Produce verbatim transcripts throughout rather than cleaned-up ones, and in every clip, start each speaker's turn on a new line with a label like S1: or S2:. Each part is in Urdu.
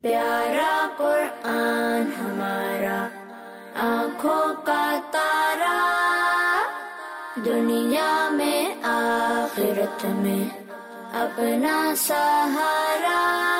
S1: پیارا قرآن ہمارا آنکھوں کا تارا، دنیا میں آخرت میں اپنا سہارا۔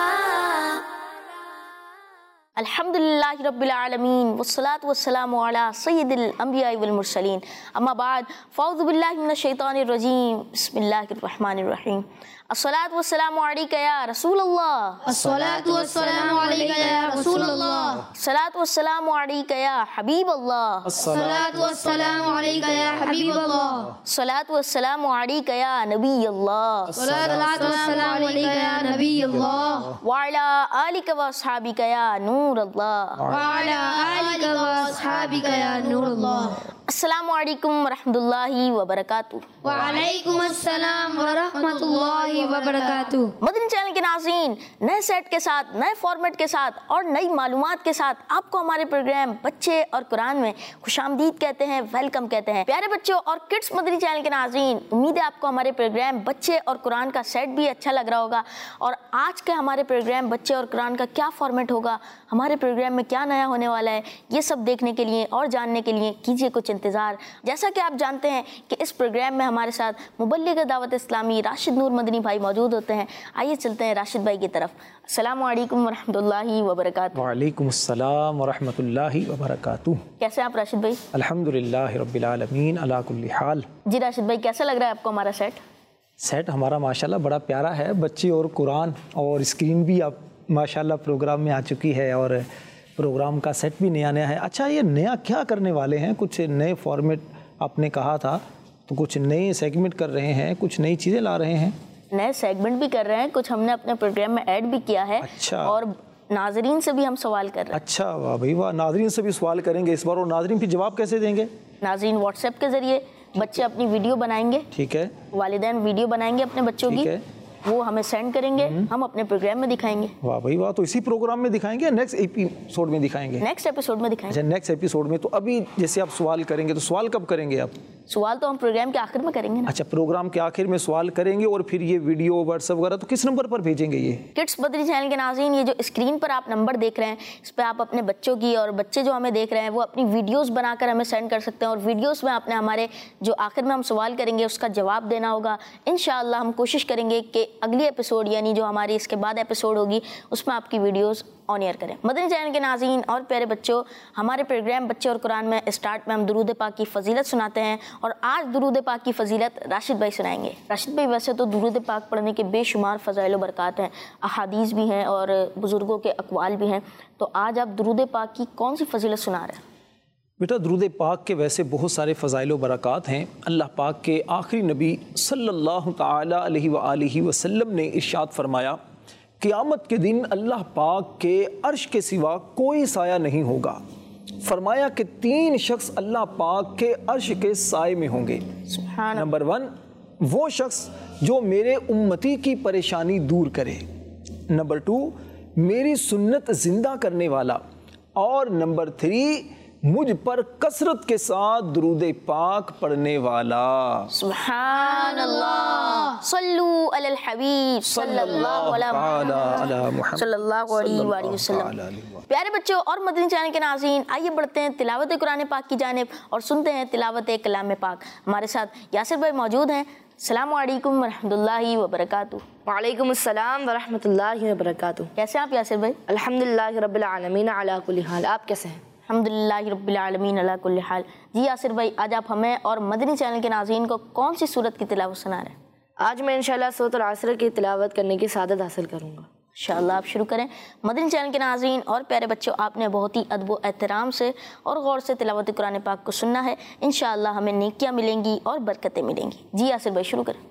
S2: الحمدللہ رب العالمین والصلاة والسلام علی سید الانبیاء والمرسلین، اما بعد فاعوذ باللہ من الشیطان الرجیم، بسم اللہ الرحمن الرحیم۔ الصلاة والسلام علیکہ یا رسول اللہ،
S3: الصلاة والسلام علیکہ یا رسول اللہ،
S2: الصلاة والسلام علیکہ یا حبیب اللہ،
S3: الصلاة والسلام علیکہ یا حبیب اللہ،
S2: الصلاة والسلام علیکہ یا نبی اللہ،
S3: الصلاة والسلام علیکہ یا نبی اللہ،
S2: وعلی آلک واصحابک یا نور اللہ،
S3: وعلی آلک واصحابک یا نور اللہ۔
S2: السلام علیکم ورحمۃ اللہ وبرکاتہ۔
S3: وعلیکم السلام ورحمۃ اللہ وبرکاتہ۔
S2: مدنی چینل کے ناظرین، نئے سیٹ کے ساتھ، نئے فارمیٹ کے ساتھ اور نئی معلومات کے ساتھ آپ کو ہمارے پروگرام بچے اور قرآن میں خوش آمدید کہتے ہیں، ویلکم کہتے ہیں۔ پیارے بچوں اور کڈس مدنی چینل کے ناظرین، امید ہے آپ کو ہمارے پروگرام بچے اور قرآن کا سیٹ بھی اچھا لگ رہا ہوگا، اور آج کے ہمارے پروگرام بچے اور قرآن کا کیا فارمیٹ ہوگا، ہمارے پروگرام میں کیا نیا ہونے والا ہے، یہ سب دیکھنے کے لیے اور جاننے کے لیے کیجیے کچھ انتظار۔ جیسا کہ آپ جانتے ہیں کہ اس پروگرام میں ہمارے ساتھ مبلغ دعوت اسلامی راشد نور مدنی بھائی موجود ہوتے ہیں۔ آئیے چلتے ہیں راشد بھائی کی طرف۔ السلام علیکم ورحمۃ اللہ وبرکاتہ۔
S4: وعلیکم السلام ورحمۃ اللہ وبرکاتہ۔
S2: کیسے ہیں آپ راشد بھائی؟
S4: الحمدللہ رب العالمین علی کل حال۔
S2: جی راشد بھائی، کیسا لگ رہا ہے آپ کو ہمارا سیٹ؟
S4: سیٹ ہمارا ماشاءاللہ بڑا پیارا ہے، بچے اور قرآن، اور اسکرین بھی اب ماشاءاللہ پروگرام میں آ چکی ہے، اور پروگرام کا سیٹ بھی نیا نیا ہے۔ اچھا، یہ نیا کیا کرنے والے ہیں؟ کچھ نئے فارمیٹ آپ نے کہا تھا، تو کچھ نئے سیگمنٹ کر رہے ہیں، کچھ نئی چیزیں لا رہے ہیں؟
S2: نئے سیگمنٹ بھی کر رہے ہیں، کچھ ہم نے اپنے پروگرام میں ایڈ بھی کیا ہے،
S4: اچھا،
S2: اور ناظرین سے بھی ہم سوال کر رہے ہیں۔
S4: اچھا، واہ بھائی واہ، ناظرین سے بھی سوال کریں گے اس بار، اور ناظرین پھر جواب کیسے دیں گے؟
S2: ناظرین واٹس ایپ کے ذریعے بچے اپنی ویڈیو بنائیں گے،
S4: ٹھیک ہے،
S2: والدین ویڈیو بنائیں گے اپنے بچوں کی، وہ ہمیں سینڈ کریں گے، ہم اپنے پروگرام میں دکھائیں گے۔
S4: واہ بھائی واہ، تو اسی پروگرام میں دکھائیں گے، نیکسٹ ایپیسوڈ میں دکھائیں گے؟
S2: نیکسٹ ایپیسوڈ میں دکھائیں گے۔
S4: اچھا، نیکسٹ ایپیسوڈ میں۔ تو ابھی جیسے آپ سوال کریں گے، تو سوال کب کریں گے آپ؟
S2: سوال تو ہم پروگرام کے آخر میں کریں گے نا۔
S4: اچھا، پروگرام کے آخر میں سوال کریں گے، اور پھر یہ ویڈیو واٹس ایپ وغیرہ تو کس نمبر پر بھیجیں گے؟ یہ
S2: کڈس مدنی چینل کے ناظرین، یہ جو اسکرین پر آپ نمبر دیکھ رہے ہیں، اس پہ آپ اپنے بچوں کی، اور بچے جو ہمیں دیکھ رہے ہیں وہ اپنی ویڈیوز بنا کر ہمیں سینڈ کر سکتے ہیں، اور ویڈیوز میں آپ نے ہمارے جو آخر میں ہم سوال کریں گے اس کا جواب دینا ہوگا۔ انشاءاللہ ہم کوشش کریں گے کہ اگلی ایپیسوڈ، یعنی جو ہماری اس کے بعد ایپیسوڈ ہوگی، اس میں آپ کی ویڈیوز آن ایئر کریں۔ مدنی چینل کے ناظرین اور پیارے بچوں، ہمارے پروگرام بچے اور قرآن میں اسٹارٹ میں ہم درود پاک کی فضیلت سناتے ہیں، اور آج درود پاک کی فضیلت راشد بھائی سنائیں گے۔ راشد بھائی، ویسے تو درود پاک پڑھنے کے بے شمار فضائل و برکات ہیں، احادیث بھی ہیں اور بزرگوں کے اقوال بھی ہیں، تو آج آپ درود پاک کی کون سی فضیلت سنا رہے ہیں؟
S4: بیٹا، درود پاک کے ویسے بہت سارے فضائل و برکات ہیں۔ اللہ پاک کے آخری نبی صلی اللہ تعالی علیہ وآلہ وسلم نے ارشاد فرمایا، قیامت کے دن اللہ پاک کے عرش کے سوا کوئی سایہ نہیں ہوگا۔ فرمایا کہ تین شخص اللہ پاک کے عرش کے سائے میں ہوں گے۔
S2: سبحان
S4: نمبر ون، وہ شخص جو میرے امتی کی پریشانی دور کرے۔ نمبر ٹو، میری سنت زندہ کرنے والا۔ اور نمبر تھری، مجھ پر کثرت کے ساتھ درود پاک پڑھنے والا۔
S2: سبحان اللہ، صلو علی الحبیب صلی اللہ علیہ محمد صلی اللہ علیہ وآلہ وسلم۔ پیارے بچوں اور مدنی چینل کے ناظرین، آئیے بڑھتے ہیں تلاوت قرآن پاک کی جانب اور سنتے ہیں تلاوت کلام پاک۔ ہمارے ساتھ یاسر بھائی موجود ہیں۔ السلام علیکم ورحمۃ اللہ وبرکاتہ۔
S5: وعلیکم السلام ورحمۃ اللہ وبرکاتہ۔
S2: کیسے ہیں آپ یاسر بھائی؟
S5: الحمدللہ رب العالمین علی کل حال۔ آپ کیسے ہیں؟
S2: الحمدللہ رب العالمین علی کل حال۔ جی یاسر بھائی، آج آپ ہمیں اور مدنی چینل کے ناظرین کو کون سی سورت کی تلاوت سنا رہے ہیں؟
S5: آج میں انشاءاللہ سورۃ العصر کی تلاوت کرنے کی سعادت حاصل کروں گا۔
S2: انشاءاللہ آپ شروع کریں۔ مدنی چینل کے ناظرین اور پیارے بچوں، آپ نے بہت ہی ادب و احترام سے اور غور سے تلاوت قرآن پاک کو سننا ہے۔ انشاءاللہ ہمیں نیکیاں ملیں گی اور برکتیں ملیں گی۔ جی یاسر بھائی شروع کریں۔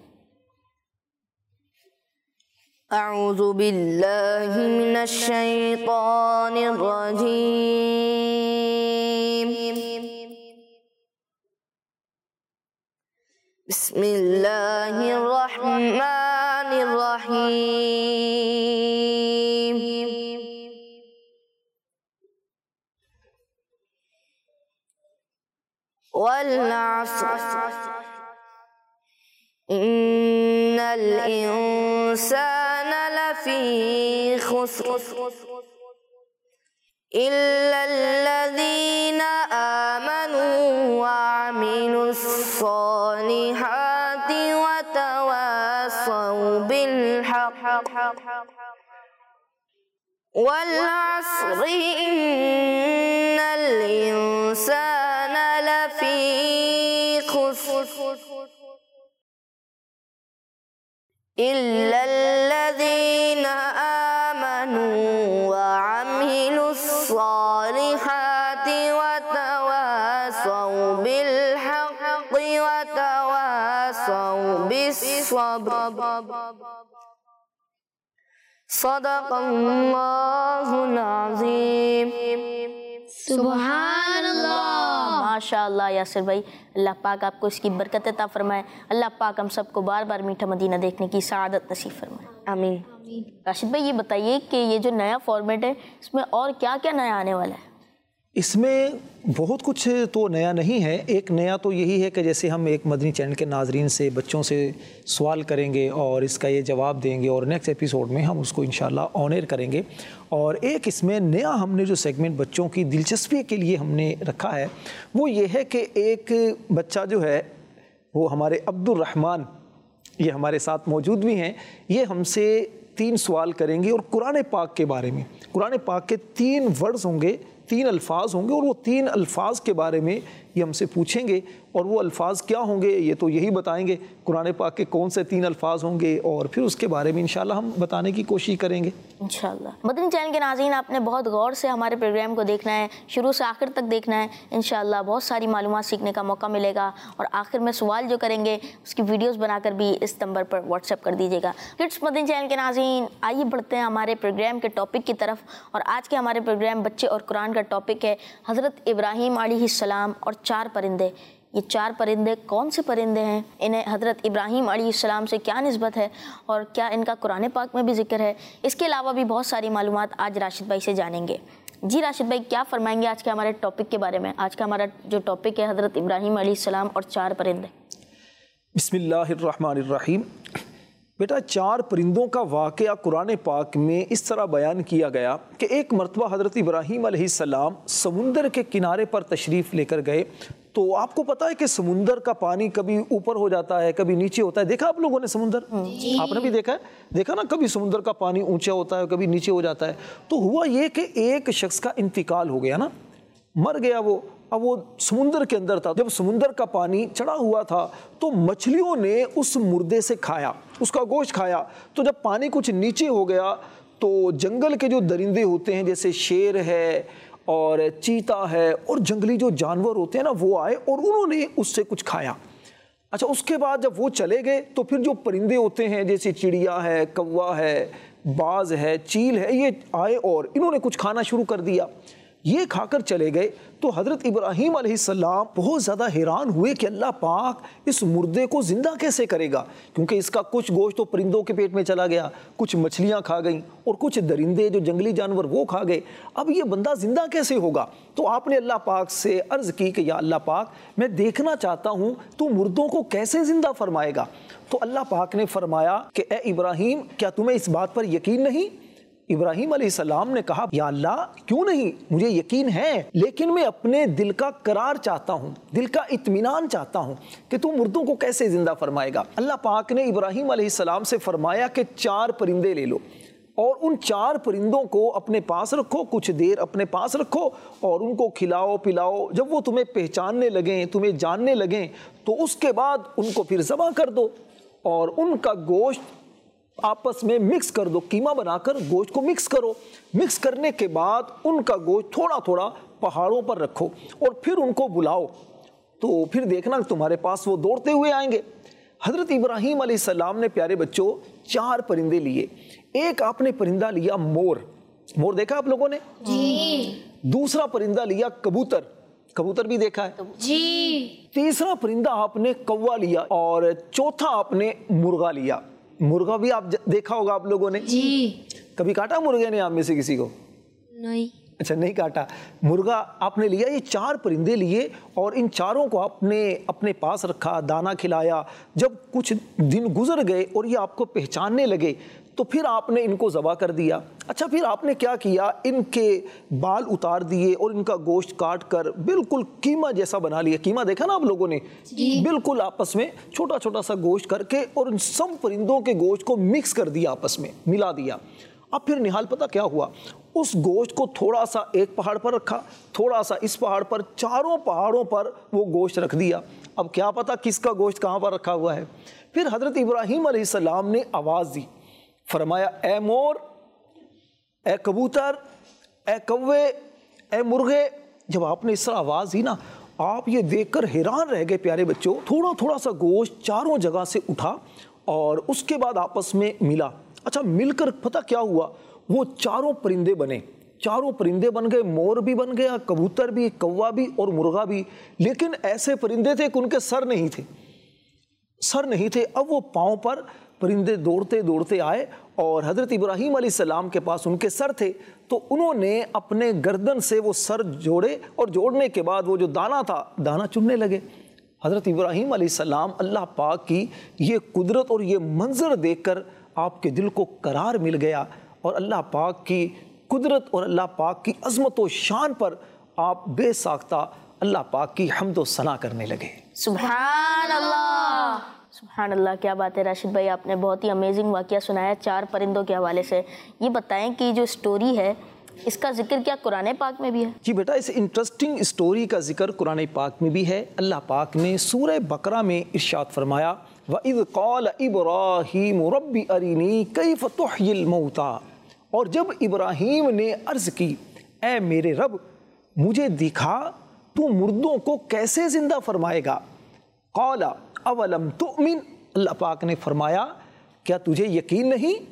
S5: اعوذ باللہ من الشیطان الرجیم، بسم اللہ الرحمن الرحیم، والعصر ان الانسان لفی خسر إلا الذين آمنوا وعملوا الصالحات وتواصوا بالحق والعصر إن الإنسان لفي خسر إلا الذين آمنوا وعملوا الصالحات وتواصوا بالحق وتواصوا بالصبر صدق اللہ العظیم۔
S3: سبحان اللہ۔
S2: ماشاء اللہ یاسر بھائی، اللہ پاک آپ کو اس کی برکت عطا فرمائے، اللہ پاک ہم سب کو بار بار میٹھا مدینہ دیکھنے کی سعادت نصیب فرمائے،
S5: آمین۔
S2: راشد بھائی یہ بتائیے کہ یہ جو نیا فارمیٹ ہے اس میں اور کیا کیا نیا آنے والا ہے؟
S4: اس میں بہت کچھ تو نیا نہیں ہے، ایک نیا تو یہی ہے کہ جیسے ہم ایک مدنی چینل کے ناظرین سے بچوں سے سوال کریں گے اور اس کا یہ جواب دیں گے اور نیکسٹ ایپیسوڈ میں ہم اس کو انشاءاللہ آن ایئر کریں گے، اور ایک اس میں نیا ہم نے جو سیگمنٹ بچوں کی دلچسپی کے لیے ہم نے رکھا ہے وہ یہ ہے کہ ایک بچہ جو ہے وہ ہمارے عبد الرحمن، یہ ہمارے ساتھ موجود بھی ہیں، یہ ہم سے تین سوال کریں گے اور قرآن پاک کے بارے میں، قرآن پاک کے تین ورڈز ہوں گے، تین الفاظ ہوں گے، اور وہ تین الفاظ کے بارے میں یہ ہم سے پوچھیں گے، اور وہ الفاظ کیا ہوں گے یہ تو یہی بتائیں گے، قرآن پاک کے کون سے تین الفاظ ہوں گے، اور پھر اس کے بارے میں انشاءاللہ ہم بتانے کی کوشش کریں گے
S2: انشاءاللہ۔ مدنی چینل کے ناظرین آپ نے بہت غور سے ہمارے پروگرام کو دیکھنا ہے، شروع سے آخر تک دیکھنا ہے، انشاءاللہ بہت ساری معلومات سیکھنے کا موقع ملے گا، اور آخر میں سوال جو کریں گے اس کی ویڈیوز بنا کر بھی اس نمبر پر واٹس ایپ کر دیجیے گا۔ کڈس مدنی چینل کے ناظرین آئیے بڑھتے ہیں ہمارے پروگرام کے ٹاپک کی طرف، اور آج کے ہمارے پروگرام بچے اور قرآن کا ٹاپک ہے حضرت ابراہیم علیہ السلام اور چار پرندے۔ یہ چار پرندے کون سے پرندے ہیں، انہیں حضرت ابراہیم علیہ السلام سے کیا نسبت ہے، اور کیا ان کا قرآن پاک میں بھی ذکر ہے، اس کے علاوہ بھی بہت ساری معلومات آج راشد بھائی سے جانیں گے۔ جی راشد بھائی کیا فرمائیں گے آج کے ہمارے ٹاپک کے بارے میں؟ آج کا ہمارا جو ٹاپک ہے حضرت ابراہیم علیہ السلام اور چار پرندے۔
S4: بسم اللہ الرحمن الرحیم۔ بیٹا چار پرندوں کا واقعہ قرآن پاک میں اس طرح بیان کیا گیا کہ ایک مرتبہ حضرت ابراہیم علیہ السلام سمندر کے کنارے پر تشریف لے کر گئے، تو آپ کو پتا ہے کہ سمندر کا پانی کبھی اوپر ہو جاتا ہے کبھی نیچے ہوتا ہے، دیکھا آپ لوگوں نے سمندر؟ آپ نے بھی دیکھا ہے، دیکھا نا، کبھی سمندر کا پانی اونچا ہوتا ہے کبھی نیچے ہو جاتا ہے۔ تو ہوا یہ کہ ایک شخص کا انتقال ہو گیا نا، مر گیا وہ، اب وہ سمندر کے اندر تھا، جب سمندر کا پانی چڑھا ہوا تھا تو مچھلیوں نے اس مردے سے کھایا، اس کا گوشت کھایا، تو جب پانی کچھ نیچے ہو گیا تو جنگل کے جو درندے ہوتے ہیں جیسے شیر ہے اور چیتا ہے اور جنگلی جو جانور ہوتے ہیں نا وہ آئے اور انہوں نے اس سے کچھ کھایا۔ اچھا اس کے بعد جب وہ چلے گئے تو پھر جو پرندے ہوتے ہیں جیسے چڑیا ہے، کوا ہے، باز ہے، چیل ہے، یہ آئے اور انہوں نے کچھ کھانا شروع کر دیا، یہ کھا کر چلے گئے۔ تو حضرت ابراہیم علیہ السلام بہت زیادہ حیران ہوئے کہ اللہ پاک اس مردے کو زندہ کیسے کرے گا، کیونکہ اس کا کچھ گوشت تو پرندوں کے پیٹ میں چلا گیا، کچھ مچھلیاں کھا گئیں اور کچھ درندے جو جنگلی جانور وہ کھا گئے، اب یہ بندہ زندہ کیسے ہوگا؟ تو آپ نے اللہ پاک سے عرض کی کہ یا اللہ پاک میں دیکھنا چاہتا ہوں تو مردوں کو کیسے زندہ فرمائے گا؟ تو اللہ پاک نے فرمایا کہ اے ابراہیم کیا تمہیں اس بات پر یقین نہیں؟ ابراہیم علیہ السلام نے کہا یا اللہ کیوں نہیں، مجھے یقین ہے، لیکن میں اپنے دل کا قرار چاہتا ہوں، دل کا اطمینان چاہتا ہوں کہ تو مردوں کو کیسے زندہ فرمائے گا۔ اللہ پاک نے ابراہیم علیہ السلام سے فرمایا کہ چار پرندے لے لو اور ان چار پرندوں کو اپنے پاس رکھو، کچھ دیر اپنے پاس رکھو اور ان کو کھلاؤ پلاؤ، جب وہ تمہیں پہچاننے لگیں، تمہیں جاننے لگیں تو اس کے بعد ان کو پھر ذبح کر دو اور ان کا گوشت آپس میں مکس کر دو، قیمہ بنا کر گوشت کو مکس کرو، مکس کرنے کے بعد ان کا گوشت تھوڑا تھوڑا پہاڑوں پر رکھو اور پھر ان کو بلاؤ، تو پھر دیکھنا تمہارے پاس وہ دوڑتے ہوئے آئیں گے۔ حضرت ابراہیم علیہ السلام نے پیارے بچوں چار پرندے لیے، ایک آپ نے پرندہ لیا مور، مور دیکھا آپ لوگوں نے؟
S3: جی۔
S4: دوسرا پرندہ لیا کبوتر، کبوتر بھی دیکھا ہے؟
S3: جی۔
S4: تیسرا پرندہ آپ نے کوا لیا اور چوتھا آپ نے مرغا لیا۔ مرغا بھی آپ دیکھا ہوگا آپ لوگوں نے؟
S3: جی۔
S4: کبھی کاٹا مرغے نے آپ میں سے کسی کو؟
S3: نہیں۔
S4: اچھا نہیں کاٹا، مرغا آپ نے لیا، یہ چار پرندے لیے اور ان چاروں کو آپ نے اپنے پاس رکھا، دانا کھلایا، جب کچھ دن گزر گئے اور یہ آپ کو پہچاننے لگے تو پھر آپ نے ان کو ذبح کر دیا. اچھا پھر آپ نے کیا کیا, ان کے بال اتار دیے اور ان کا گوشت کاٹ کر بالکل قیمہ جیسا بنا لیا. قیمہ دیکھا نا آپ لوگوں نے, بالکل آپس میں چھوٹا چھوٹا سا گوشت کر کے اور ان سب پرندوں کے گوشت کو مکس کر دیا, آپس میں ملا دیا. اب پھر نحال پتہ کیا ہوا, اس گوشت کو تھوڑا سا ایک پہاڑ پر رکھا, تھوڑا سا اس پہاڑ پر, چاروں پہاڑوں پر وہ گوشت رکھ دیا. اب کیا پتا کس کا گوشت کہاں پر رکھا ہوا ہے. پھر حضرت ابراہیم علیہ السلام نے آواز دی, فرمایا اے مور, اے کبوتر, اے کوے, اے مرغے. جب آپ نے اس طرح آواز دی نا, آپ یہ دیکھ کر حیران رہ گئے پیارے بچوں. تھوڑا تھوڑا سا گوشت چاروں جگہ سے اٹھا اور اس کے بعد آپس میں ملا. اچھا مل کر پتہ کیا ہوا, وہ چاروں پرندے بنے, چاروں پرندے بن گئے. مور بھی بن گیا, کبوتر بھی, کوا بھی اور مرغا بھی. لیکن ایسے پرندے تھے کہ ان کے سر نہیں تھے, سر نہیں تھے. اب وہ پاؤں پر پرندے دوڑتے دوڑتے آئے اور حضرت ابراہیم علیہ السلام کے پاس ان کے سر تھے, تو انہوں نے اپنے گردن سے وہ سر جوڑے اور جوڑنے کے بعد وہ جو دانہ تھا دانہ چننے لگے. حضرت ابراہیم علیہ السلام اللہ پاک کی یہ قدرت اور یہ منظر دیکھ کر آپ کے دل کو قرار مل گیا اور اللہ پاک کی قدرت اور اللہ پاک کی عظمت و شان پر آپ بے ساختہ اللہ پاک کی حمد و ثنا کرنے لگے.
S2: سبحان اللہ, سبحان اللہ. کیا بات ہے راشد بھائی, آپ نے بہت ہی امیزنگ واقعہ سنایا چار پرندوں کے حوالے سے. یہ بتائیں کہ جو سٹوری ہے اس کا ذکر کیا قرآن پاک میں بھی ہے؟
S4: جی بیٹا, اس انٹرسٹنگ سٹوری کا ذکر قرآن پاک میں بھی ہے. اللہ پاک نے سورہ بقرہ میں ارشاد فرمایا وَإِذْ قَالَ إِبْرَاهِيمُ رَبِّ أَرِنِي كَيْفَ تُحْيِي الْمَوْتَى, اور جب ابراہیم نے عرض کی اے میرے رب مجھے دکھا تو مردوں کو کیسے زندہ فرمائے گا. قَالَ أَوَلَمْ تُؤْمِنْ, اللہ پاک نے فرمایا کیا تجھے یقین نہیں.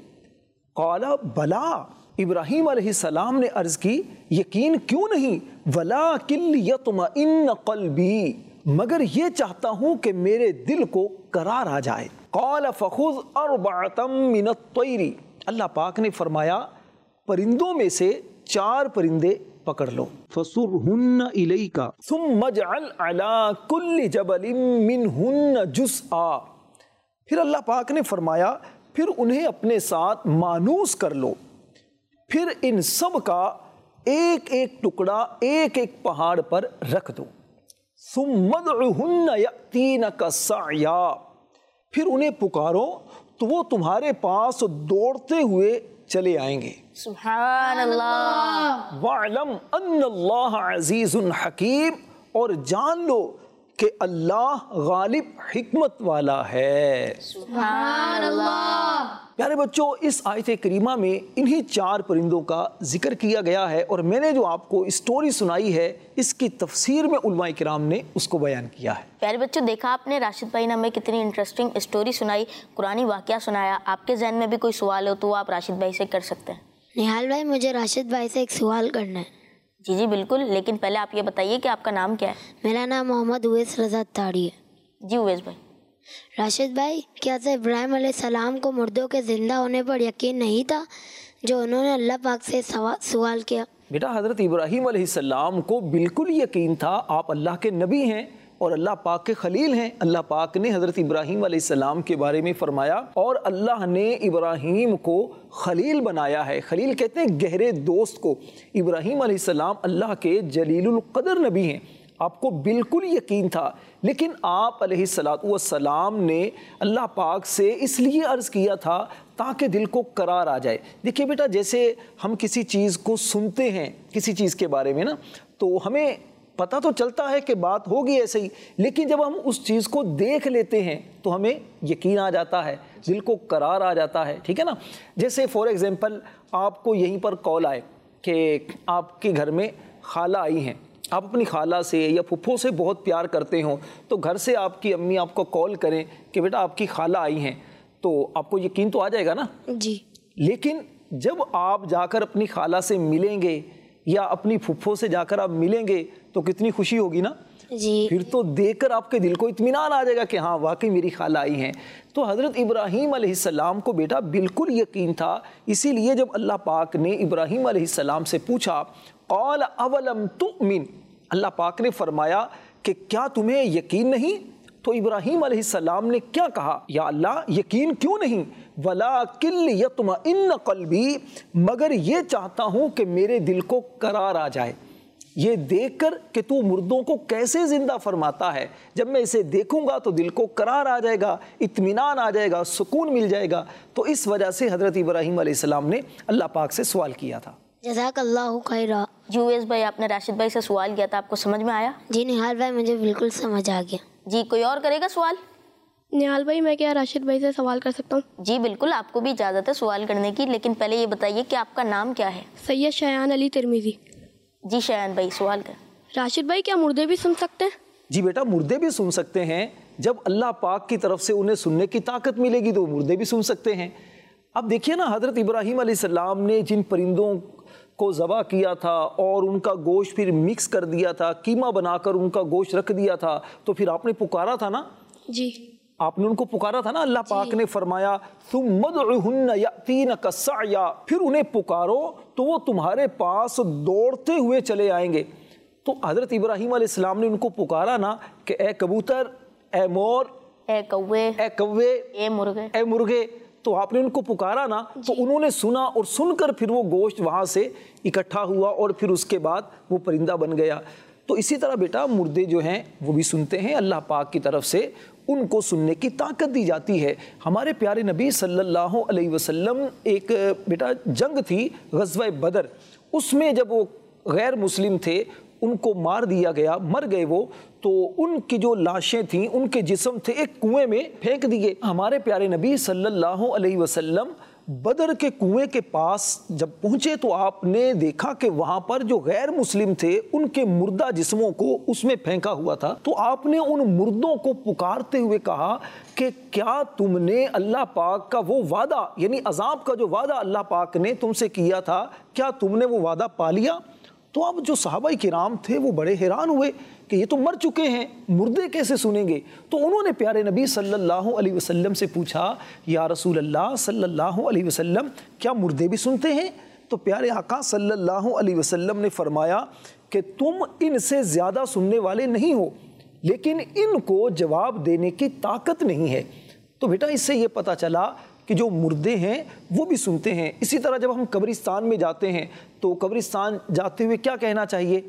S4: قَالَ بَلَا, ابراہیم علیہ السلام نے عرض کی یقین کیوں نہیں. وَلَٰكِن لِيَطْمَئِنَّ قَلْبِي, مگر یہ چاہتا ہوں کہ میرے دل کو قرار آ جائے. قَالَ فَخُذْ أَرْبَعَةً مِّنَ الطَّيْرِ, اللہ پاک نے فرمایا پرندوں میں سے چار پرندے پکڑ لو. فَصُرْهُنَّ إِلَيْكَ ثُمَّ اجْعَلْ عَلَىٰ كُلِّ جَبَلٍ مِّنْهُنَّ جُزْءًا, پھر اللہ پاک نے فرمایا پھر انہیں اپنے ساتھ مانوس کر لو, پھر ان سب کا ایک ایک ٹکڑا ایک ایک پہاڑ پر رکھ دو. ثُمَّ ادْعُهُنَّ يَأْتِينَكَ سَعْيًا, پھر انہیں پکارو تو وہ تمہارے پاس دوڑتے ہوئے چلے آئیں گے.
S2: سبحان اللہ.
S4: وَاعْلَمْ أَنَّ اللَّهَ عَزِيزٌ حَكِيمٌ, اور جان لو کہ اللہ غالب حکمت والا ہے.
S2: سبحان اللہ.
S4: پیارے بچوں, اس آیت کریمہ میں انہی چار پرندوں کا ذکر کیا گیا ہے اور میں نے جو آپ کو اسٹوری سنائی ہے اس کی تفسیر میں علماء کرام نے اس کو بیان کیا ہے.
S2: پیارے بچوں, دیکھا آپ نے راشد بھائی نے ہمیں کتنی انٹرسٹنگ اسٹوری سنائی, قرآنی واقعہ سنایا. آپ کے ذہن میں بھی کوئی سوال ہو تو آپ راشد بھائی سے کر سکتے ہیں.
S3: نحال بھائی مجھے راشد بھائی سے ایک سوال کرنا ہے.
S2: جی جی بالکل, لیکن پہلے آپ یہ بتائیے کہ آپ کا نام کیا ہے؟
S3: میرا نام محمد اویس رضا تاڑی ہے.
S2: جی اویس بھائی.
S3: راشد بھائی, کیا حضرت ابراہیم علیہ السلام کو مردوں کے زندہ ہونے پر یقین نہیں تھا جو انہوں نے اللہ پاک سے سوال کیا؟
S4: بیٹا حضرت ابراہیم علیہ السلام کو بالکل یقین تھا, آپ اللہ کے نبی ہیں اور اللہ پاک کے خلیل ہیں. اللہ پاک نے حضرت ابراہیم علیہ السلام کے بارے میں فرمایا اور اللہ نے ابراہیم کو خلیل بنایا ہے. خلیل کہتے ہیں گہرے دوست کو. ابراہیم علیہ السلام اللہ کے جلیل القدر نبی ہیں. آپ کو بالکل یقین تھا, لیکن آپ علیہ الصلوۃ والسلام نے اللہ پاک سے اس لیے عرض کیا تھا تاکہ دل کو قرار آ جائے. دیکھیے بیٹا, جیسے ہم کسی چیز کو سنتے ہیں کسی چیز کے بارے میں نا, تو ہمیں پتہ تو چلتا ہے کہ بات ہوگی ایسے ہی, لیکن جب ہم اس چیز کو دیکھ لیتے ہیں تو ہمیں یقین آ جاتا ہے, دل کو قرار آ جاتا ہے. ٹھیک ہے نا. جیسے فور ایگزامپل آپ کو یہیں پر کال آئے کہ آپ کے گھر میں خالہ آئی ہیں, آپ اپنی خالہ سے یا پھپھو سے بہت پیار کرتے ہوں, تو گھر سے آپ کی امی آپ کو کال کریں کہ بیٹا آپ کی خالہ آئی ہیں, تو آپ کو یقین تو آ جائے گا نا.
S3: جی.
S4: لیکن جب آپ جا کر اپنی خالہ سے ملیں گے یا اپنی پھپھو سے جا کر آپ ملیں گے تو کتنی خوشی ہوگی نا.
S3: جی.
S4: پھر تو دیکھ کر آپ کے دل کو اطمینان آ جائے گا کہ ہاں واقعی میری خالہ آئی ہیں. تو حضرت ابراہیم علیہ السلام کو بیٹا بالکل یقین تھا, اسی لیے جب اللہ پاک نے ابراہیم علیہ السلام سے پوچھا قال اولم تؤمن, اللہ پاک نے فرمایا کہ کیا تمہیں یقین نہیں. تو ابراہیم علیہ السلام نے کیا کہا؟ یا اللہ یقین کیوں نہیں، وَلَٰكِن لِيَطْمَئِنَّ قَلْبِي، مگر یہ چاہتا ہوں کہ میرے دل کو قرار آ جائے، یہ دیکھ کر کہ تو مردوں کو کیسے زندہ فرماتا ہے، جب میں اسے دیکھوں گا تو دل کو قرار آ جائے گا، اطمینان آ جائے گا، سکون مل جائے گا۔ تو اس وجہ سے حضرت ابراہیم علیہ السلام نے اللہ پاک سے سوال کیا تھا۔
S3: جزاک اللہ خیرہ۔
S2: جویس بھائی، آپ نے راشد بھائی سے سوال کیا تھا، آپ کو سمجھ میں آیا؟
S3: جی نہال بھائی مجھے بالکل سمجھ آ گیا۔
S2: جی کوئی اور کرے گا سوال؟
S6: نہال بھائی میں کیا راشد بھائی سے سوال کر سکتا ہوں؟
S2: جی بالکل، آپ کو بھی اجازت ہے سوال کرنے کی، لیکن پہلے یہ بتائیے کہ آپ کا نام کیا ہے؟
S6: سید شایان علی ترمیزی۔
S2: جی شایان بھائی سوال کر۔
S6: راشد بھائی کیا مردے بھی سن سکتے ہیں؟
S4: جی بیٹا مردے بھی سن سکتے ہیں، جب اللہ پاک کی طرف سے انہیں سننے کی طاقت ملے گی تو مردے بھی سن سکتے ہیں۔ اب دیکھیے نا، حضرت ابراہیم علیہ السلام نے جن پرندوں کو ذبح کیا تھا اور ان کا گوشت پھر مکس کر دیا تھا، قیمہ بنا کر ان کا گوشت رکھ دیا تھا، تو پھر آپ نے پکارا تھا نا،
S6: جی
S4: آپ نے ان کو پکارا تھا نا، اللہ پاک نے فرمایا ثم ادعوہن یأتینک سعیا، پھر انہیں پکارو تو وہ تمہارے پاس دوڑتے ہوئے چلے آئیں گے۔ تو حضرت ابراہیم علیہ السلام نے ان کو پکارا نا کہ اے کبوتر، اے مور،
S2: اے کوے،
S4: اے کوے،
S2: اے مرغے،
S4: اے مرغے، تو آپ نے ان کو پکارا نا، تو انہوں نے سنا، اور سن کر پھر وہ گوشت وہاں سے اکٹھا ہوا اور پھر اس کے بعد وہ پرندہ بن گیا۔ تو اسی طرح بیٹا مردے جو ہیں وہ بھی سنتے ہیں، اللہ پاک کی طرف سے ان کو سننے کی طاقت دی جاتی ہے۔ ہمارے پیارے نبی صلی اللہ علیہ وسلم، ایک بیٹا جنگ تھی غزوہ بدر، اس میں جب وہ غیر مسلم تھے ان کو مار دیا گیا، مر گئے وہ، تو ان کی جو لاشیں تھیں، ان کے جسم تھے ایک کنویں میں پھینک دیے۔ ہمارے پیارے نبی صلی اللہ علیہ وسلم بدر کے کنویں کے پاس جب پہنچے تو آپ نے دیکھا کہ وہاں پر جو غیر مسلم تھے ان کے مردہ جسموں کو اس میں پھینکا ہوا تھا۔ تو آپ نے ان مردوں کو پکارتے ہوئے کہا کہ کیا تم نے اللہ پاک کا وہ وعدہ، یعنی عذاب کا جو وعدہ اللہ پاک نے تم سے کیا تھا، کیا تم نے وہ وعدہ پا لیا؟ تو اب جو صحابہ کرام تھے وہ بڑے حیران ہوئے کہ یہ تو مر چکے ہیں، مردے کیسے سنیں گے؟ تو انہوں نے پیارے نبی صلی اللہ علیہ وسلم سے پوچھا، یا رسول اللہ صلی اللہ علیہ وسلم کیا مردے بھی سنتے ہیں؟ تو پیارے آقا صلی اللہ علیہ وسلم نے فرمایا کہ تم ان سے زیادہ سننے والے نہیں ہو، لیکن ان کو جواب دینے کی طاقت نہیں ہے۔ تو بیٹا اس سے یہ پتہ چلا کہ جو مردے ہیں وہ بھی سنتے ہیں۔ اسی طرح جب ہم قبرستان میں جاتے ہیں تو قبرستان جاتے ہوئے کیا کہنا چاہیے؟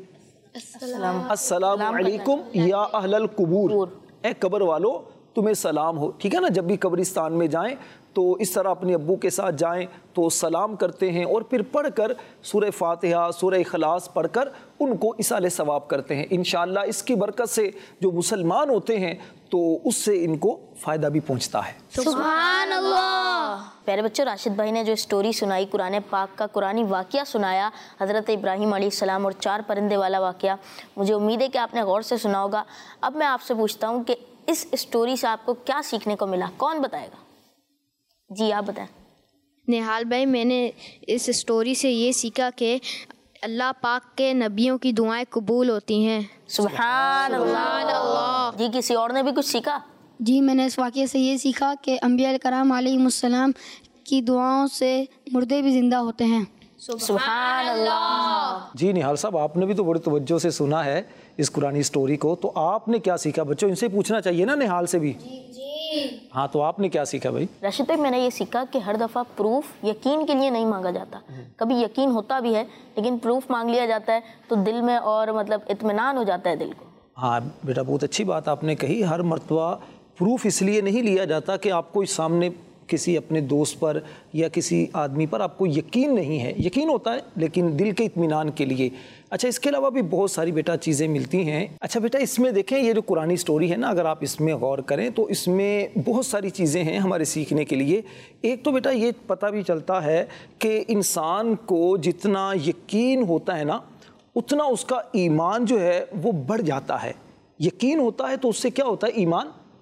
S4: السلام علیکم یا اہل القبور، اے قبر والو تمہیں سلام ہو۔ ٹھیک ہے نا، جب بھی قبرستان میں جائیں تو اس طرح اپنے ابو کے ساتھ جائیں تو سلام کرتے ہیں، اور پھر پڑھ کر سورہ فاتحہ، سورہ اخلاص پڑھ کر ان کو اصالہ ثواب کرتے ہیں۔ انشاءاللہ اس کی برکت سے جو مسلمان ہوتے ہیں تو اس سے ان کو فائدہ بھی پہنچتا ہے۔
S2: سبحان اللہ۔ پیارے بچوں، راشد بھائی نے جو سٹوری سنائی، قرآن پاک کا قرآنی واقعہ سنایا، حضرت ابراہیم علیہ السلام اور چار پرندے والا واقعہ، مجھے امید ہے کہ آپ نے غور سے سنا ہوگا۔ اب میں آپ سے پوچھتا ہوں کہ اس سٹوری سے آپ کو کیا سیکھنے کو ملا؟ کون بتائے گا؟ جی آپ بتائیں۔
S7: نہال بھائی، میں نے اس سٹوری سے یہ سیکھا کہ اللہ پاک کے نبیوں کی دعائیں قبول ہوتی ہیں۔
S2: سبحان اللہ۔ جی کسی اور نے بھی کچھ سیکھا؟
S8: جی میں نے اس واقعے سے یہ سیکھا کہ انبیاء کرام علیہ السلام کی دعاؤں سے مردے بھی زندہ ہوتے ہیں۔
S2: سبحان اللہ۔
S4: جی نہال صاحب، آپ نے بھی تو بڑی توجہ سے سنا ہے اس قرآنی سٹوری کو، تو آپ نے کیا سیکھا؟ بچوں ان سے پوچھنا چاہیے نا نہال سے بھی۔ ہاں تو آپ نے کیا سیکھا بھائی؟
S2: راشد بھائی، میں نے یہ سیکھا کہ ہر دفعہ پروف یقین کے لیے نہیں مانگا جاتا، کبھی یقین ہوتا بھی ہے لیکن پروف مانگ لیا جاتا ہے تو دل میں اور مطلب اطمینان ہو جاتا ہے دل کو۔
S4: ہاں بیٹا بہت اچھی بات آپ نے کہی، ہر مرتبہ پروف اس لیے نہیں لیا جاتا کہ آپ کو سامنے کسی اپنے دوست پر یا کسی آدمی پر آپ کو یقین نہیں ہے، یقین ہوتا ہے لیکن دل کے اطمینان کے لیے۔ اچھا اس کے علاوہ بھی بہت ساری بیٹا چیزیں ملتی ہیں۔ اچھا بیٹا اس میں دیکھیں یہ جو قرآنی سٹوری ہے نا، اگر آپ اس میں غور کریں تو اس میں بہت ساری چیزیں ہیں ہمارے سیکھنے کے لیے۔ ایک تو بیٹا یہ پتہ بھی چلتا ہے کہ انسان کو جتنا یقین ہوتا ہے نا اتنا اس کا ایمان جو ہے وہ بڑھ جاتا ہے۔ یقین ہوتا ہے تو اس سے کیا ہوتا ہے؟ ایمان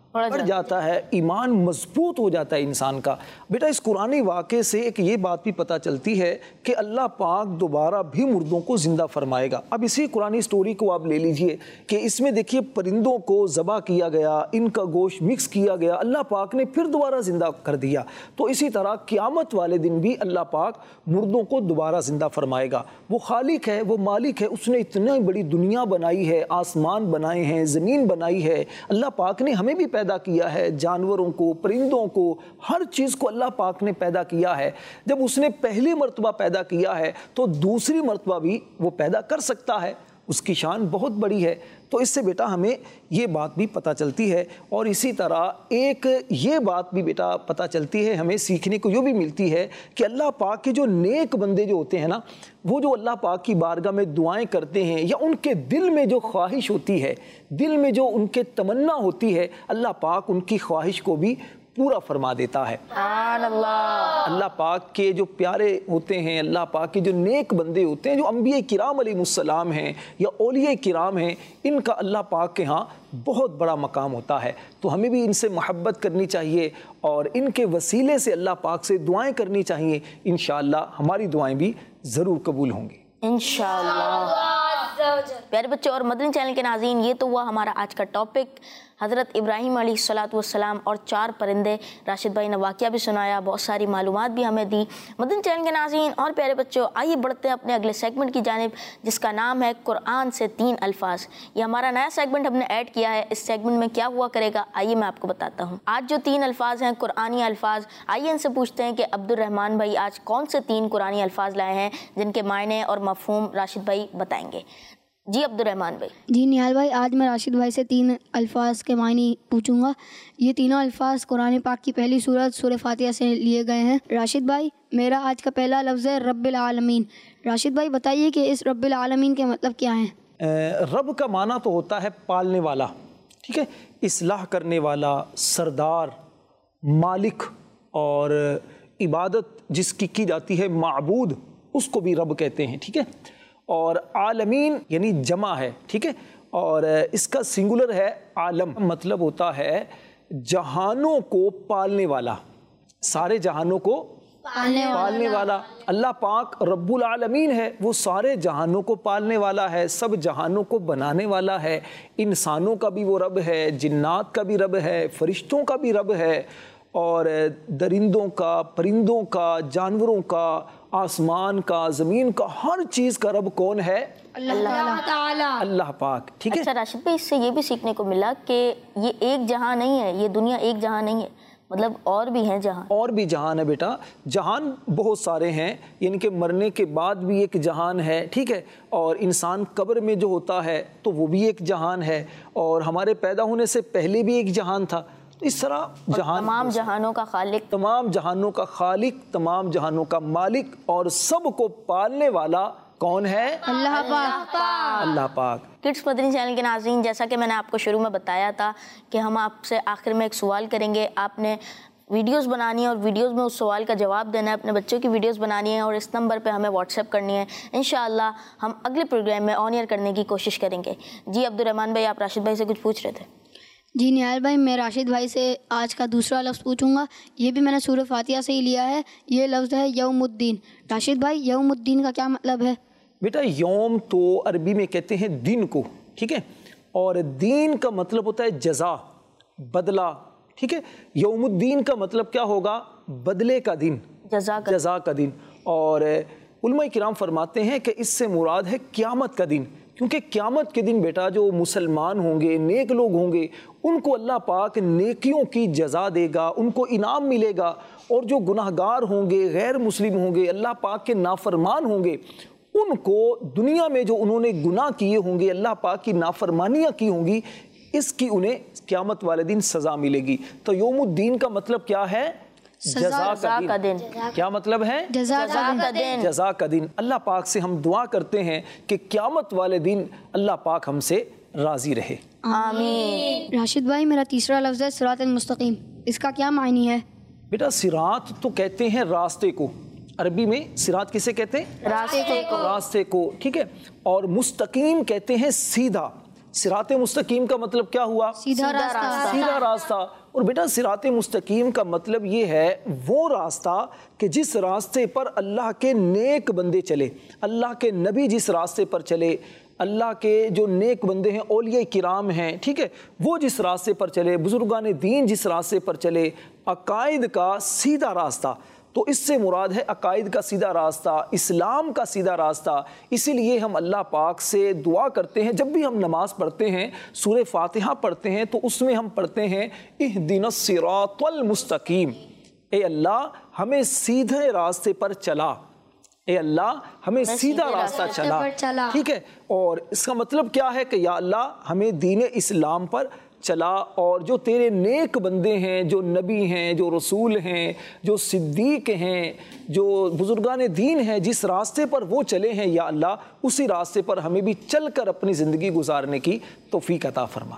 S4: بڑھ جاتا ہے، ایمان مضبوط ہو جاتا ہے انسان کا۔ بیٹا اس قرآنی واقعے سے ایک یہ بات بھی پتہ چلتی ہے کہ اللہ پاک دوبارہ بھی مردوں کو زندہ فرمائے گا۔ اب اسی قرآنی سٹوری کو آپ لے لیجئے کہ اس میں دیکھیے پرندوں کو ذبح کیا گیا، ان کا گوشت مکس کیا گیا، اللہ پاک نے پھر دوبارہ زندہ کر دیا۔ تو اسی طرح قیامت والے دن بھی اللہ پاک مردوں کو دوبارہ زندہ فرمائے گا۔ وہ خالق ہے، وہ مالک ہے، اس نے اتنی بڑی دنیا بنائی ہے، آسمان بنائے ہیں، زمین بنائی ہے۔ اللہ پاک نے ہمیں بھی پیدا کیا ہے، جانوروں کو، پرندوں کو، ہر چیز کو اللہ پاک نے پیدا کیا ہے۔ جب اس نے پہلی مرتبہ پیدا کیا ہے تو دوسری مرتبہ بھی وہ پیدا کر سکتا ہے، اس کی شان بہت بڑی ہے۔ تو اس سے بیٹا ہمیں یہ بات بھی پتہ چلتی ہے، اور اسی طرح ایک یہ بات بھی بیٹا پتہ چلتی ہے، ہمیں سیکھنے کو یہ بھی ملتی ہے کہ اللہ پاک کے جو نیک بندے جو ہوتے ہیں نا، وہ جو اللہ پاک کی بارگاہ میں دعائیں کرتے ہیں، یا ان کے دل میں جو خواہش ہوتی ہے، دل میں جو ان کے تمنا ہوتی ہے، اللہ پاک ان کی خواہش کو بھی پورا فرما دیتا ہے۔
S5: سبحان اللہ۔
S4: اللہ پاک کے جو پیارے ہوتے ہیں، اللہ پاک کے جو نیک بندے ہوتے ہیں، جو انبیاء کرام علیہ السلام ہیں یا اولیاء کرام ہیں، ان کا اللہ پاک کے ہاں بہت بڑا مقام ہوتا ہے۔ تو ہمیں بھی ان سے محبت کرنی چاہیے اور ان کے وسیلے سے اللہ پاک سے دعائیں کرنی چاہیے۔ انشاءاللہ ہماری دعائیں بھی ضرور قبول ہوں گی
S2: انشاءاللہ۔ پیارے بچوں اور مدنی چینل کے ناظرین، یہ تو ہوا ہمارا آج کا ٹاپک، حضرت ابراہیم علیہ الصلاۃ والسلام اور چار پرندے۔ راشد بھائی نے واقعہ بھی سنایا، بہت ساری معلومات بھی ہمیں دی۔ مدنی چینل کے ناظرین اور پیارے بچوں، آئیے بڑھتے ہیں اپنے اگلے سیگمنٹ کی جانب، جس کا نام ہے قرآن سے تین الفاظ۔ یہ ہمارا نیا سیگمنٹ ہم نے ایڈ کیا ہے۔ اس سیگمنٹ میں کیا ہوا کرے گا، آئیے میں آپ کو بتاتا ہوں۔ آج جو تین الفاظ ہیں قرآنی الفاظ، آئیے ان سے پوچھتے ہیں کہ عبد الرحمن بھائی آج کون سے تین قرآنی الفاظ لائے ہیں جن کے معنی اور مفہوم راشد بھائی بتائیں گے۔ جی عبد الرحمن بھائی۔
S8: جی نہال بھائی، آج میں راشد بھائی سے تین الفاظ کے معنی پوچھوں گا۔ یہ تینوں الفاظ قرآن پاک کی پہلی سورت سورہ فاتحہ سے لیے گئے ہیں۔ راشد بھائی، میرا آج کا پہلا لفظ ہے رب العالمین۔ راشد بھائی بتائیے کہ اس رب العالمین کے مطلب کیا ہیں؟
S4: رب کا معنی تو ہوتا ہے پالنے والا، ٹھیک ہے، اصلاح کرنے والا، سردار، مالک، اور عبادت جس کی کی جاتی ہے معبود، اس کو بھی رب کہتے ہیں، ٹھیک ہے۔ اور عالمین یعنی جمع ہے، ٹھیک ہے، اور اس کا سنگولر ہے عالم، مطلب ہوتا ہے جہانوں کو پالنے والا، سارے جہانوں کو پالنے, پالنے والا۔ اللہ پاک رب العالمین ہے، وہ سارے جہانوں کو پالنے والا ہے، سب جہانوں کو بنانے والا ہے۔ انسانوں کا بھی وہ رب ہے، جنات کا بھی رب ہے، فرشتوں کا بھی رب ہے، اور درندوں کا، پرندوں کا، جانوروں کا، آسمان کا، زمین کا، ہر چیز کا رب کون ہے؟ اللہ تعالی، اللہ پاک، ٹھیک ہے۔
S2: اچھا راشد بھائی، اس سے یہ بھی سیکھنے کو ملا کہ یہ ایک جہاں نہیں ہے، یہ دنیا ایک جہاں نہیں ہے، مطلب اور بھی ہیں جہاں، اور
S4: بھی جہان ہے بیٹا، جہان بہت سارے ہیں، یعنی کہ مرنے کے بعد بھی ایک جہان ہے، ٹھیک ہے، اور انسان قبر میں جو ہوتا ہے تو وہ بھی ایک جہان ہے، اور ہمارے پیدا ہونے سے پہلے بھی ایک جہان تھا۔ اس طرح جہان،
S2: تمام جہانوں کا خالق،
S4: تمام جہانوں کا خالق، تمام جہانوں کا مالک، اور سب کو پالنے والا کون ہے؟
S8: اللہ پاک۔
S4: اللہ پاک۔
S2: کڈس مدنی چینل کے ناظرین، جیسا کہ میں نے آپ کو شروع میں بتایا تھا کہ ہم آپ سے آخر میں ایک سوال کریں گے، آپ نے ویڈیوز بنانی ہے اور ویڈیوز میں اس سوال کا جواب دینا ہے، اپنے بچوں کی ویڈیوز بنانی ہے اور اس نمبر پہ ہمیں واٹس ایپ کرنی ہے۔ انشاءاللہ ہم اگلے پروگرام میں آن ایئر کرنے کی کوشش کریں گے۔ جی عبد الرحمن بھائی، آپ راشد بھائی سے کچھ پوچھ رہے تھے۔
S8: جی نہال بھائی، میں راشد بھائی سے آج کا دوسرا لفظ پوچھوں گا، یہ بھی میں نے سورہ فاتحہ سے ہی لیا ہے۔ یہ لفظ ہے یوم الدین۔ راشد بھائی، یوم الدین کا کیا مطلب ہے؟
S4: بیٹا یوم تو عربی میں کہتے ہیں دن کو، ٹھیک ہے، اور دین کا مطلب ہوتا ہے جزا، بدلہ، ٹھیک ہے۔ یوم الدین کا مطلب کیا ہوگا؟ بدلے کا دن، جزا کا جزا کا دن۔ اور علماء کرام فرماتے ہیں کہ اس سے مراد ہے قیامت کا دن، کیونکہ قیامت کے دن بیٹا جو مسلمان ہوں گے، نیک لوگ ہوں گے، ان کو اللہ پاک نیکیوں کی جزا دے گا، ان کو انعام ملے گا، اور جو گناہگار ہوں گے، غیر مسلم ہوں گے، اللہ پاک کے نافرمان ہوں گے، ان کو دنیا میں جو انہوں نے گناہ کیے ہوں گے، اللہ پاک کی نافرمانیاں کی ہوں گی، اس کی انہیں قیامت والے دن سزا ملے گی۔ تو یوم الدین کا مطلب کیا ہے؟ جزا کا دن۔ کیا مطلب ہے؟
S8: جزا کا دن۔
S4: جزا کا دن۔ اللہ پاک سے ہم دعا کرتے ہیں کہ قیامت والے دن اللہ پاک ہم سے راضی رہے،
S2: آمین۔
S8: راشد بھائی، میرا تیسرا لفظ ہے صراط المستقیم، اس کا کیا معنی ہے؟
S4: بیٹا صراط تو کہتے ہیں راستے کو، عربی میں صراط کسے کہتے ہیں؟
S2: راستے کو،
S4: راستے کو، ٹھیک ہے، اور مستقیم کہتے ہیں سیدھا، صراط مستقیم کا مطلب کیا ہوا؟
S8: سیدھا راستہ.
S4: سیدھا راستہ. اور بیٹا صراط مستقیم کا مطلب یہ ہے وہ راستہ کہ جس راستے پر اللہ کے نیک بندے چلے, اللہ کے نبی جس راستے پر چلے, اللہ کے جو نیک بندے ہیں, اولیاء کرام ہیں, ٹھیک ہے, وہ جس راستے پر چلے, بزرگان دین جس راستے پر چلے, عقائد کا سیدھا راستہ. تو اس سے مراد ہے عقائد کا سیدھا راستہ, اسلام کا سیدھا راستہ. اسی لیے ہم اللہ پاک سے دعا کرتے ہیں, جب بھی ہم نماز پڑھتے ہیں, سورہ فاتحہ پڑھتے ہیں, تو اس میں ہم پڑھتے ہیں اہدنا الصراط المستقیم, اے اللہ ہمیں سیدھے راستے پر چلا, اے اللہ ہمیں سیدھا راستہ چلا. ٹھیک ہے, اور اس کا مطلب کیا ہے کہ یا اللہ ہمیں دین اسلام پر چلا, اور جو تیرے نیک بندے ہیں, جو نبی ہیں, جو رسول ہیں, جو صدیق ہیں, جو بزرگان دین ہیں, جس راستے پر وہ چلے ہیں, یا اللہ اسی راستے پر ہمیں بھی چل کر اپنی زندگی گزارنے کی توفیق عطا فرما.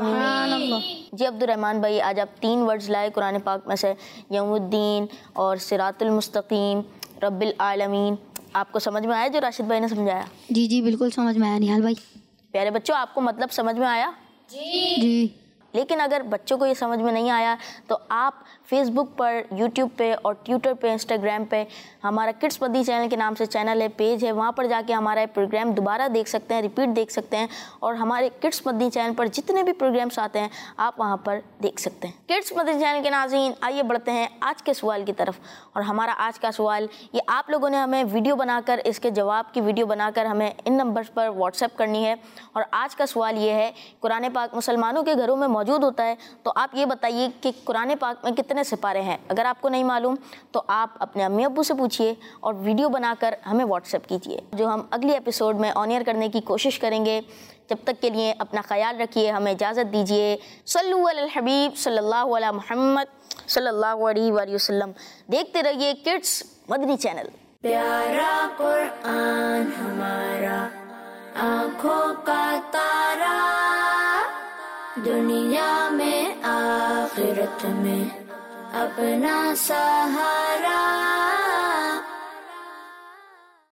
S2: آمین. جی عبد الرحمن بھائی, آج آپ تین ورڈز لائے قرآن پاک میں سے, یوم الدین اور صراط المستقیم, رب العالمین. آپ کو سمجھ میں آیا جو راشد بھائی نے سمجھایا؟
S8: جی جی بالکل سمجھ میں آیا نہال بھائی.
S2: پیارے بچوں, آپ کو مطلب سمجھ میں آیا؟
S8: جی جی.
S2: لیکن اگر بچوں کو یہ سمجھ میں نہیں آیا تو آپ فیس بک پر, یوٹیوب پہ اور ٹویٹر پہ, انسٹاگرام پہ ہمارا کڈس مدنی چینل کے نام سے چینل ہے, پیج ہے, وہاں پر جا کے ہمارا پروگرام دوبارہ دیکھ سکتے ہیں, ریپیٹ دیکھ سکتے ہیں, اور ہمارے کڈس مدنی چینل پر جتنے بھی پروگرامس آتے ہیں آپ وہاں پر دیکھ سکتے ہیں. کڈس مدنی چینل کے ناظرین, آئیے بڑھتے ہیں آج کے سوال کی طرف. اور ہمارا آج کا سوال یہ آپ لوگوں نے ہمیں ویڈیو بنا کر, اس کے جواب کی ویڈیو بنا کر ہمیں ان نمبرز پر واٹس ایپ کرنی ہے. اور آج کا سوال یہ ہے, قرآن پاک مسلمانوں کے گھروں میں موجود ہوتا ہے, تو آپ یہ بتائیے کہ قرآن پاک میں کتنے سپارے ہیں. اگر آپ کو نہیں معلوم تو آپ اپنے امی ابو سے پوچھئے اور ویڈیو بنا کر ہمیں واٹس ایپ کیجئے, جو ہم اگلی ایپیسوڈ میں آن ایئر کرنے کی کوشش کریں گے. جب تک کے لیے اپنا خیال رکھیے, ہمیں اجازت دیجیے. صلو علی الحبیب صلی اللہ علی محمد صلی اللہ علیہ وآلہ وسلم. دیکھتے رہیے کڈس مدنی چینل.
S1: پیارا قرآن ہمارا آنکھوں کا تارا, دنیا میں آخرت میں اپنا سہارا.